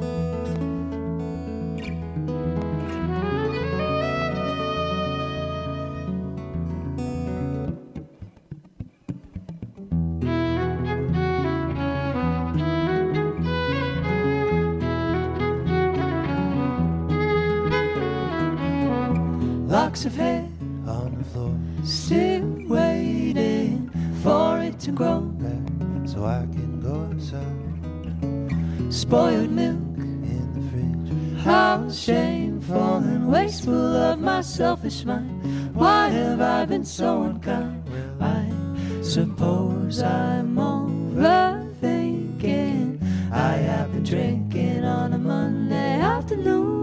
Locks of hair on the floor, still waiting for it to grow back so I can go outside. Spoiled milk in the fridge, how shameful and wasteful of my selfish mind. Why have I been so unkind? I suppose I'm overthinking. I have been drinking on a Monday afternoon.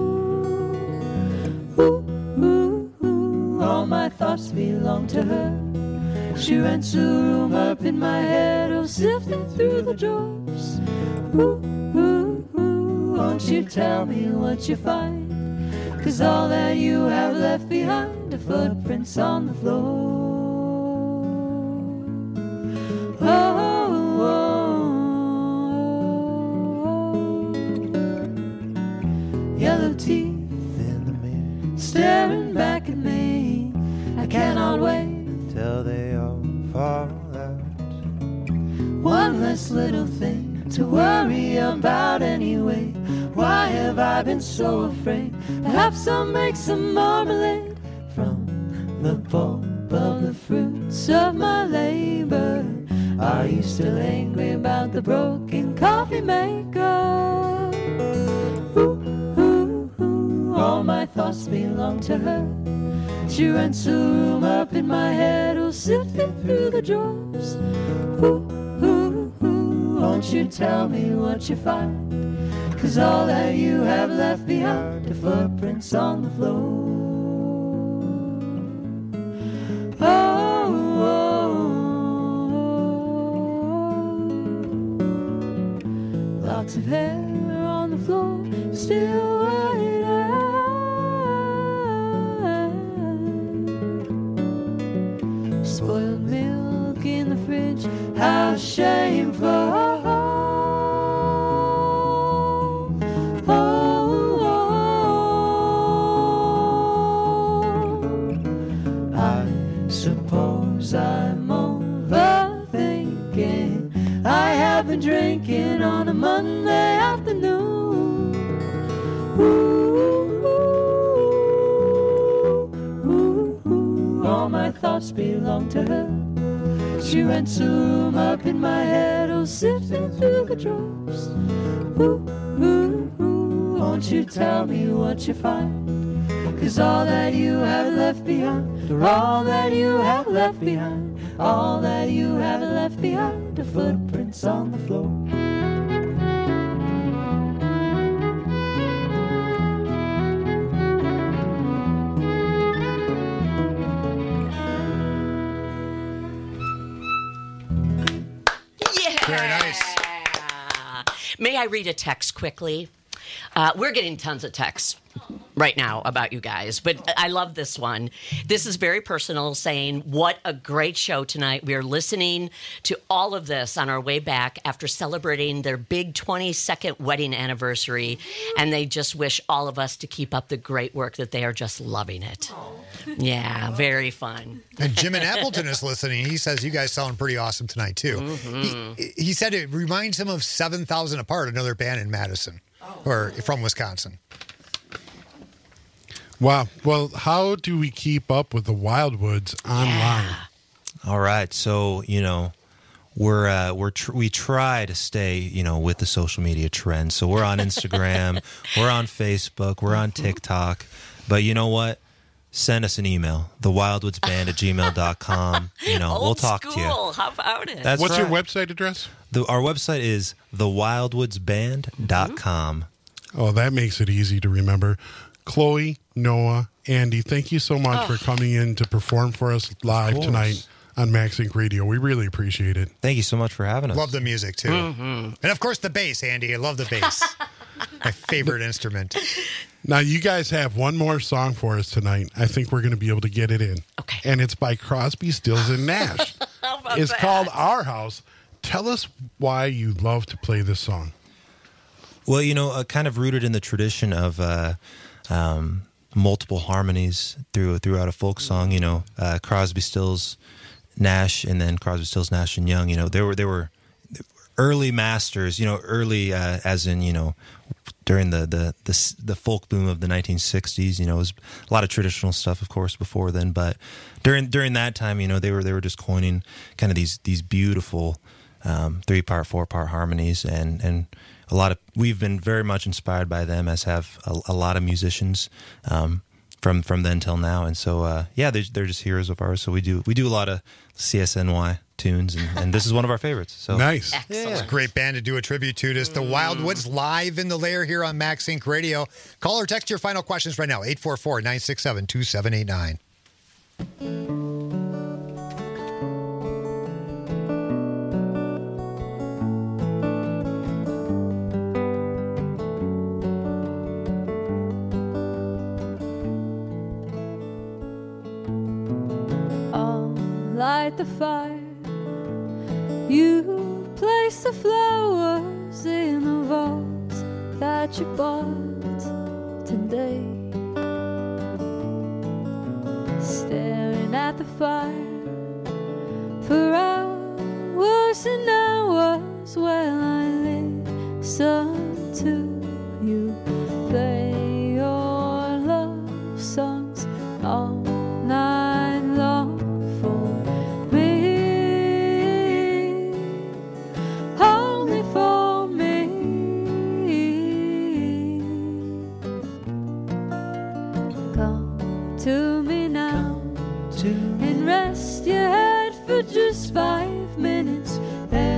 Ooh. Ooh, ooh, all my thoughts belong to her. She rents a room up in my head, oh, sifting through the drawers. Ooh, ooh, ooh, won't you tell me what you find? 'Cause all that you have left behind are footprints on the floor. Oh, oh, oh. Yellow teeth staring back at me. I cannot wait till they all fall out. One less little thing to worry about anyway. Why have I been so afraid? Perhaps I'll make some marmalade from the pulp of the fruits of my labor. Are you still angry about the broken coffee maker? Ooh. All my thoughts belong to her. She rents a room up in my head, oh, sifting through the drawers. Ooh, ooh, ooh, Won't you tell me what you find? 'Cause all that you have left behind are footprints on the floor. Oh, oh, oh. Lots of hair on the floor, still white eyes. Spoiled milk in the fridge, how shameful. I'm overthinking. I have been drinking on a Monday afternoon. Ooh, ooh, ooh, ooh. All my thoughts belong to her. She rents a room up in my head, oh, sifting through the drawers. Ooh, ooh, ooh. Won't you tell me what you find? 'Cause all that you have left behind, or all that you have left behind, all that you have left behind are footprints on the floor. Yeah. Very nice. May I read a text quickly? Uh, we're getting tons of texts right now about you guys, but I love this one. This is very personal, saying, what a great show tonight. We are listening to all of this on our way back after celebrating their big twenty-second wedding anniversary, and they just wish all of us to keep up the great work, that they are just loving it. Yeah, very fun. And Jim in Appleton is listening. He says you guys sound pretty awesome tonight, too. Mm-hmm. He, he said it reminds him of seven thousand Apart, another band in Madison, or from Wisconsin. Wow. Well, how do we keep up with the Wildwoods online? Yeah. All right. So, you know, we're uh, we're tr- we try to stay, you know, with the social media trends. So we're on Instagram, we're on Facebook, we're on TikTok. But you know what? Send us an email, the wildwoods band at gmail dot com. You know, Old we'll talk school. to you. How about it? That's What's right. your website address? The, our website is the wildwoods band dot com. Oh, that makes it easy to remember. Chloe, Noah, Andy, thank you so much Oh. for coming in to perform for us live course. tonight on Max Inc Radio. We really appreciate it. Thank you so much for having us. Love the music, too. Mm-hmm. And, of course, the bass, Andy. I love the bass. My favorite instrument. Now, you guys have one more song for us tonight. I think we're going to be able to get it in. Okay. And it's by Crosby, Stills, and Nash. How about It's that? called Our House. Tell us why you love to play this song. Well, you know, uh, kind of rooted in the tradition of uh, um, multiple harmonies through throughout a folk song. You know, uh, Crosby, Stills, Nash, and then Crosby, Stills, Nash, and Young. You know, there were there were early masters. You know, early uh, as in you know during the the, the the folk boom of the nineteen sixties. You know, it was a lot of traditional stuff, of course, before then. But during during that time, you know, they were they were just coining kind of these these beautiful um, three part, four part harmonies, and and. A lot of we've been very much inspired by them, as have a, a lot of musicians um, from from then till now. And so, uh, yeah, they're, they're just heroes of ours. So we do we do a lot of C S N Y tunes, and, and this is one of our favorites. So Nice. It's a great band to do a tribute to. Just the Wildwoods live in the lair here on Max Inc Radio. Call or text your final questions right now, eight four four, nine six seven, two seven eight nine. Light the fire. You place the flowers in the vase that you bought today. Staring at the fire for hours and hours while I listen to you play your love songs all night long. Just five minutes.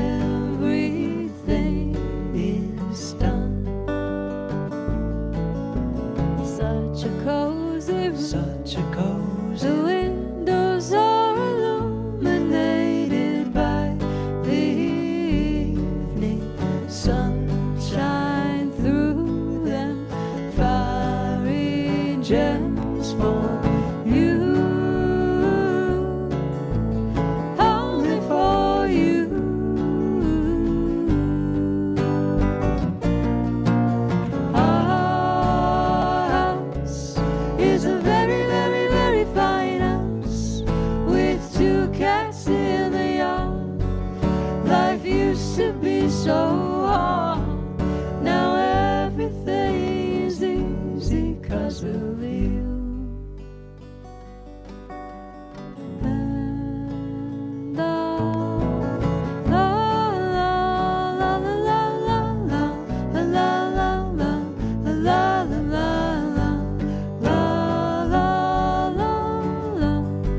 a cozy room. Such a cozy room. The windows are illuminated by the evening sunshine through them. Fiery gems for you. Only for you. Our house is a very, very, very fine house with two cats in the yard. Life used to be so hard. Now everything is easy 'cause of you. And all, la la la la la la la la la la la la la la la la la la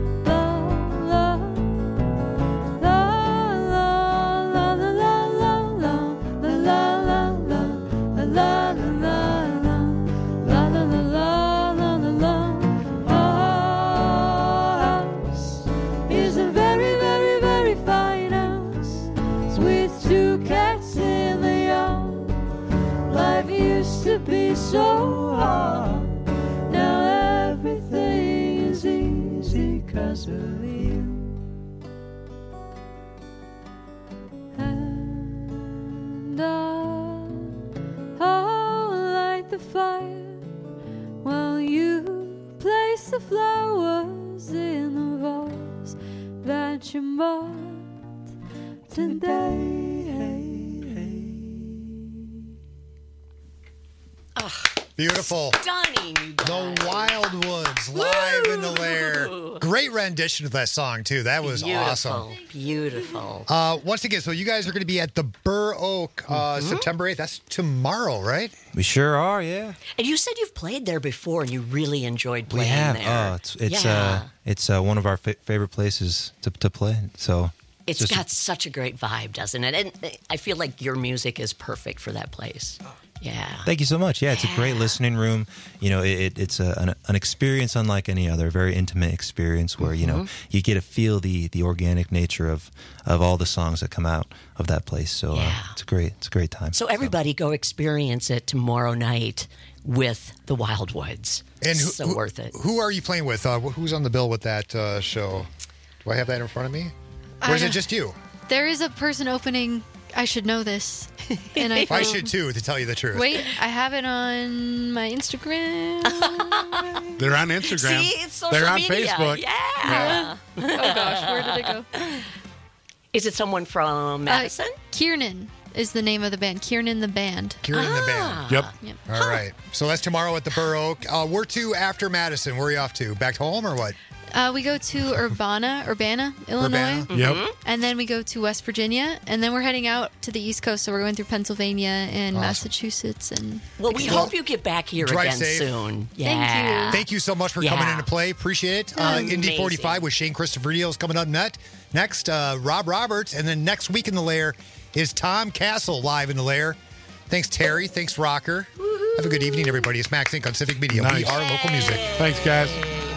is a very, very, very fine house with two cats in the yard. Life used to be so hard. Now everything is easy 'cause of you. And I'll, I'll light the fire while you place the flowers in the vase that you bought today. Beautiful. Stunning. You The Wildwoods, live in the Lair. Great rendition of that song, too. That was Beautiful. awesome. Beautiful. Uh, once again, so you guys are going to be at the Burr Oak uh, Mhm. September eighth. That's tomorrow, right? We sure are, yeah. And you said you've played there before and you really enjoyed We playing have. there. Oh, it's it's yeah. uh it's uh, one of our fa- favorite places to to play. So It's just- got such a great vibe, doesn't it? And I feel like your music is perfect for that place. Yeah. Thank you so much. Yeah, it's a great listening room. You know, it, it, it's a, an, an experience unlike any other, a very intimate experience where, you know, Mhm. you get to feel the, the organic nature of, of all the songs that come out of that place. So uh, it's a great, it's a great time. So everybody go experience it tomorrow night with the Wildwoods. And who, so who- worth it. Who are you playing with? Uh, wh- who's on the bill with that uh, show? Do I have that in front of me? I Or is it don't- just you? There is a person opening. I should know this. And I, I should, too, to tell you the truth. Wait, I have it on my Instagram. They're on Instagram. See, it's social They're on media. Facebook. Yeah. Oh gosh, where did it go? Is it someone from Madison? Uh, Kiernan is the name of the band. Kiernan the band. Kieran the band. Yep. Yep. All right. So that's tomorrow at the Burr Oak. Uh, we're to after Madison. Where are you off to? Back home or what? Uh, we go to Urbana, Urbana, Illinois. Urbana? Yep. And then we go to West Virginia. And then we're heading out to the East Coast. So we're going through Pennsylvania and Awesome. Massachusetts. And Well, we Well, hope you get back here drive again safe. soon. Thank Yeah. you. Thank you so much for Yeah. coming in to play. Appreciate it. Uh, Indy Amazing. forty-five with Shane Christopher is coming up net. Next, uh, Rob Roberts. And then next week in the Lair is Tom Castle live in the Lair. Thanks, Terry. Thanks, Rocker. Have a good evening, everybody. It's Max Inc on Civic Media. We Nice. are local music. Thanks, guys.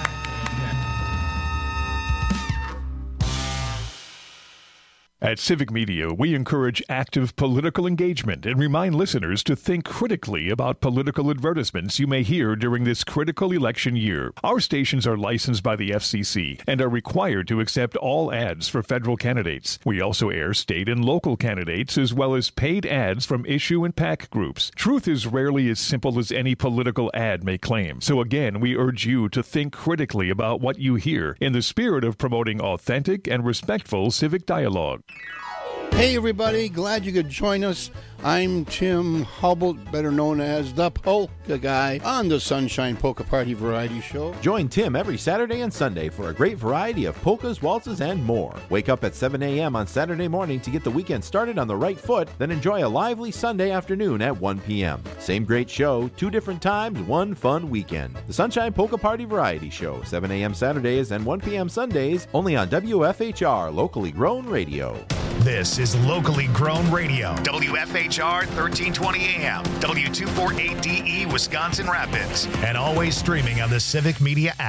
At Civic Media, we encourage active political engagement and remind listeners to think critically about political advertisements you may hear during this critical election year. Our stations are licensed by the F C C and are required to accept all ads for federal candidates. We also air state and local candidates as well as paid ads from issue and PAC groups. Truth is rarely as simple as any political ad may claim. So again, we urge you to think critically about what you hear in the spirit of promoting authentic and respectful civic dialogue. Hey everybody, glad you could join us. I'm Tim Hubble, better known as the Polka Guy, on the Sunshine Polka Party Variety Show. Join Tim every Saturday and Sunday for a great variety of polkas, waltzes, and more. Wake up at seven a.m. on Saturday morning to get the weekend started on the right foot, then enjoy a lively Sunday afternoon at one p.m. Same great show, two different times, one fun weekend. The Sunshine Polka Party Variety Show, seven a.m. Saturdays and one p.m. Sundays, only on W F H R, locally grown radio. This is locally grown radio. W F H R thirteen twenty A M, W two forty-eight D E, Wisconsin Rapids. And always streaming on the Civic Media app.